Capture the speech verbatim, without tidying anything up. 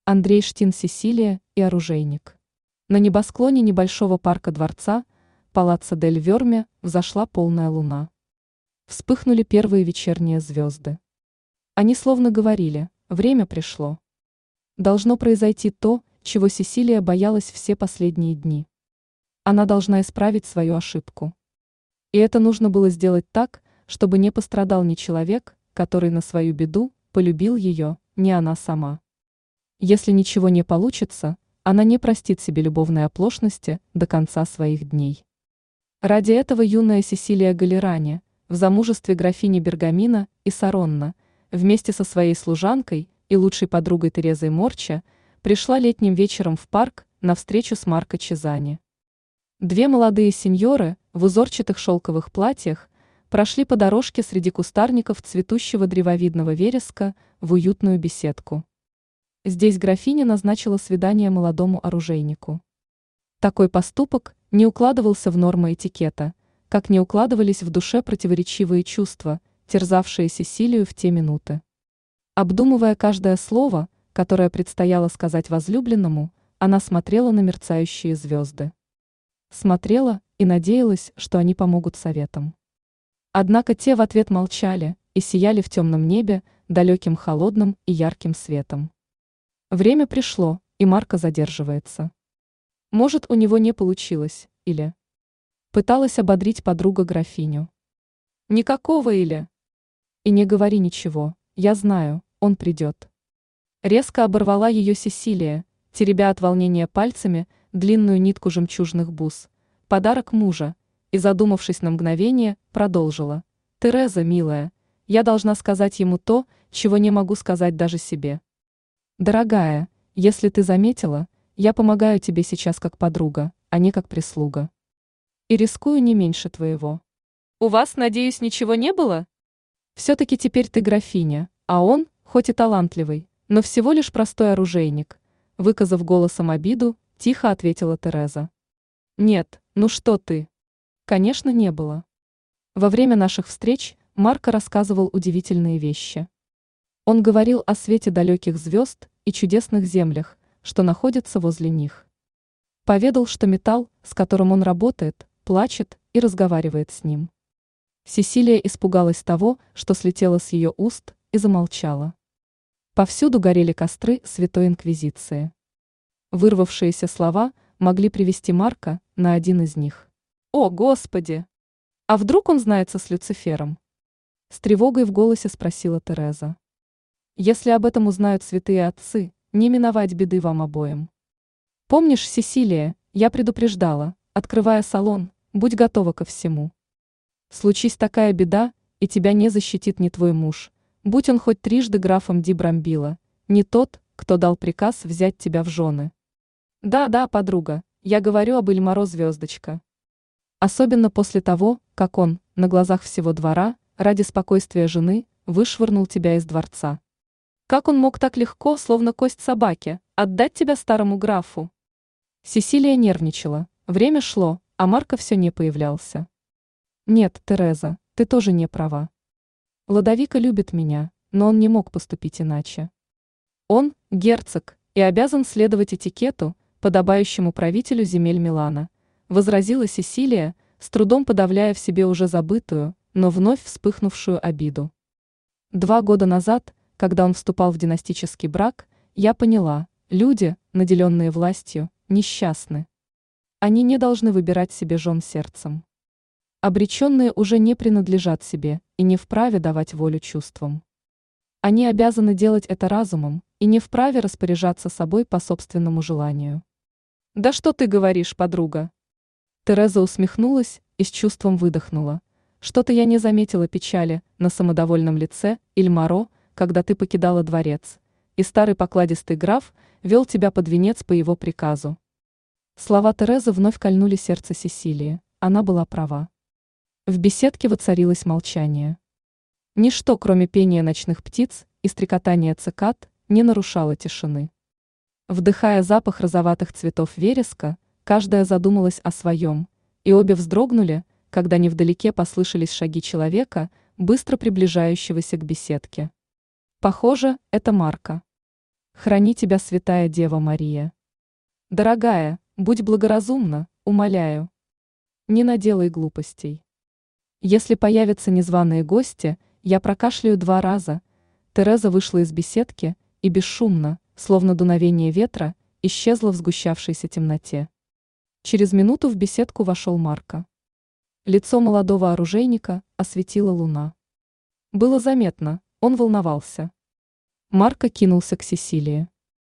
Андрей Штин, Сесилия и оружейник. На небосклоне небольшого парка дворца Палаццо дель Верме взошла полная луна. Вспыхнули первые вечерние звезды. Они словно говорили: время пришло. Должно произойти то, чего Сесилия боялась все последние дни. Она должна исправить свою ошибку. И это нужно было сделать так, чтобы не пострадал ни человек, который на свою беду полюбил ее, ни она сама. Если ничего не получится, она не простит себе любовной оплошности до конца своих дней. Ради этого юная Сесилия Галерани, в замужестве графини Бергамина и Саронна, вместе со своей служанкой и лучшей подругой Терезой Морча, пришла летним вечером в парк на встречу с Марко Чезани. Две молодые сеньоры в узорчатых шелковых платьях прошли по дорожке среди кустарников цветущего древовидного вереска в уютную беседку. Здесь графиня назначила свидание молодому оружейнику. Такой поступок не укладывался в нормы этикета, как не укладывались в душе противоречивые чувства, терзавшие Сесилию в те минуты. Обдумывая каждое слово, которое предстояло сказать возлюбленному, она смотрела на мерцающие звезды. Смотрела и надеялась, что они помогут советам. Однако те в ответ молчали и сияли в темном небе далеким холодным и ярким светом. Время пришло, и Марко задерживается. Может, у него не получилось, или... Пыталась ободрить подруга графиню. Никакого или... И не говори ничего, я знаю, он придет. Резко оборвала ее Сесилия, теребя от волнения пальцами длинную нитку жемчужных бус, подарок мужа, и, задумавшись на мгновение, продолжила. Тереза, милая, я должна сказать ему то, чего не могу сказать даже себе. Дорогая, если ты заметила, я помогаю тебе сейчас как подруга, а не как прислуга. И рискую не меньше твоего. У вас, надеюсь, ничего не было? Все-таки теперь ты графиня, а он, хоть и талантливый, но всего лишь простой оружейник, выказав голосом обиду, тихо ответила Тереза. Нет, ну что ты? Конечно, не было. Во время наших встреч Марко рассказывал удивительные вещи. Он говорил о свете далеких звезд и чудесных землях, что находятся возле них. Поведал, что металл, с которым он работает, плачет и разговаривает с ним. Сесилия испугалась того, что слетело с ее уст, и замолчала. Повсюду горели костры Святой Инквизиции. Вырвавшиеся слова могли привести Марко на один из них. «О, Господи! А вдруг он знается с Люцифером?» С тревогой в голосе спросила Тереза. «Если об этом узнают святые отцы, не миновать беды вам обоим. Помнишь, Сесилия, я предупреждала, открывая салон, будь готова ко всему. Случись такая беда, и тебя не защитит ни твой муж, будь он хоть трижды графом Ди Брамбило, не тот, кто дал приказ взять тебя в жены. Да-да, подруга, я говорю об Эльмаро Звездочка. Особенно после того, как он, на глазах всего двора, ради спокойствия жены, вышвырнул тебя из дворца. Как он мог так легко, словно кость собаки, отдать тебя старому графу?» Сесилия нервничала, время шло, а Марко все не появлялся. «Нет, Тереза, ты тоже не права. Лодовико любит меня, но он не мог поступить иначе. Он – герцог и обязан следовать этикету, подобающему правителю земель Милана», возразила Сесилия, с трудом подавляя в себе уже забытую, но вновь вспыхнувшую обиду. Два года назад, когда он вступал в династический брак, я поняла, люди, наделенные властью, несчастны. Они не должны выбирать себе жен сердцем. Обреченные уже не принадлежат себе и не вправе давать волю чувствам. Они обязаны делать это разумом и не вправе распоряжаться собой по собственному желанию. «Да что ты говоришь, подруга?» Тереза усмехнулась и с чувством выдохнула. «Что-то я не заметила печали на самодовольном лице Эльмаро, когда ты покидала дворец, и старый покладистый граф вел тебя под венец по его приказу». Слова Терезы вновь кольнули сердце Сесилии, она была права. В беседке воцарилось молчание. Ничто, кроме пения ночных птиц и стрекотания цикад, не нарушало тишины. Вдыхая запах розоватых цветов вереска, каждая задумалась о своем, и обе вздрогнули, когда невдалеке послышались шаги человека, быстро приближающегося к беседке. Похоже, это Марко. Храни тебя, святая Дева Мария. Дорогая, будь благоразумна, умоляю. Не наделай глупостей. Если появятся незваные гости, я прокашляю два раза. Тереза вышла из беседки и бесшумно, словно дуновение ветра, исчезла в сгущавшейся темноте. Через минуту в беседку вошел Марко. Лицо молодого оружейника осветила луна. Было заметно, он волновался. Марко кинулся к Сесилии.